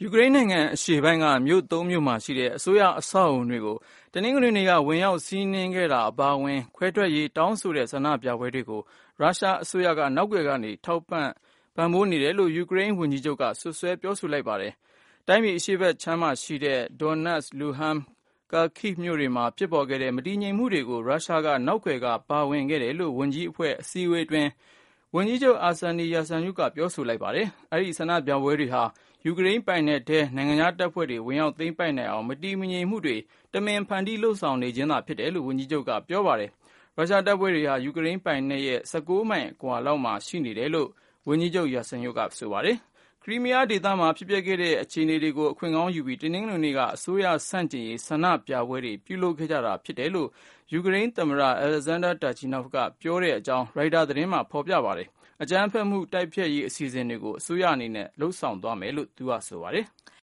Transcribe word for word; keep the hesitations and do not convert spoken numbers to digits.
ယူကရိန်းနိုင်ငံအရှေ့ပိုင်းကမြို့သုံးမြို့မှာရှိတဲ့အစိုးရအဆောက်အအုံတွေကိုတနင်္ဂနွေနေ့ကဝင်ရောက်စီးနင်းခဲ့တာအပါအဝင်ခွဲထွက်ရေးတောင်းဆိုတဲ့ဆန္ဒပြပွဲတွေကိုရုရှားအစိုးရကနောက်ကွယ်ကနေထောက်ပံ့ပံ့ပိုးနေတယ်လို့ယူကရိန်းဝန်ကြီးချုပ်ကစွပ်စွဲပြောဆိုလိုက်ပါတယ်။တိုင်းပြည်အရှေ့ဘက်ခြမ်းမှာရှိတဲ့ Donetsk, Luhansk, Kharkiv မြို့တွေမှာဖြစ်ပေါ်ခဲ့တဲ့မတည်ငြိမ်မှုတွေကိုရုရှားကနောက်ကွယ်ကပါဝင်ခဲ့တယ်လို့ဝန်ကြီးအဖွဲ့အစည်းအဝေးအတွင်းဝန်ကြီးချုပ် Arseniy Yatsenyuk ကပြောဆိုလိုက်ပါတယ်။အဲဒီဆန္ဒပြပွဲတွေဟာယူကရိန်းပိုင်နက်ထဲနိုင်ငံခြားတပ်ဖွဲ့တွေဝင်ရောက်သိမ်းပိုက်နိုင်အောင်မတည်မငြိမ်မှုတွေတမင်ဖန်တီးလုပ်ဆောင်နေခြင်းသာဖြစ်တယ်လို့ဝန်ကြီးချုပ်ကပြောပါတယ်။ရုရှားတပ်ဖွဲ့တွေဟာယူကရိန်းပိုင်နက်ရဲ့၁၉မိုင်အကွာလောက်မှာရှိနေတယ်လို့ဝန်ကြီးချုပ် Yatsenyuk ကဆိုပါတယ်။ခရီးမီးယားဒေသမှာဖြစ်ပျက်ခဲ့တဲ့အခြေအနေတွေကိုအခွင့်ကောင်းယူပြီးတနင်္ဂနွေနေ့ကအစိုးရဆန့်ကျင်ရေးဆန္ဒပြပွဲတွေပြုလုပ်ခဲ့ကြတာဖြစ်တယ်လို့ယူကရိန်းသမ္မတ Alexander Turchynov ကပြောတဲ့အကြောင်းရိုက်တာသတင်းမှာဖော်ပြပါတယ်။အကြမ်းဖက်မှုတိုက်ဖျက်ရေးအစီအစဉ်တွေကိုအစိုးရအနေနဲ့လုပ်ဆောင်သွားမယ်လို့သူကဆိုပါတယ်။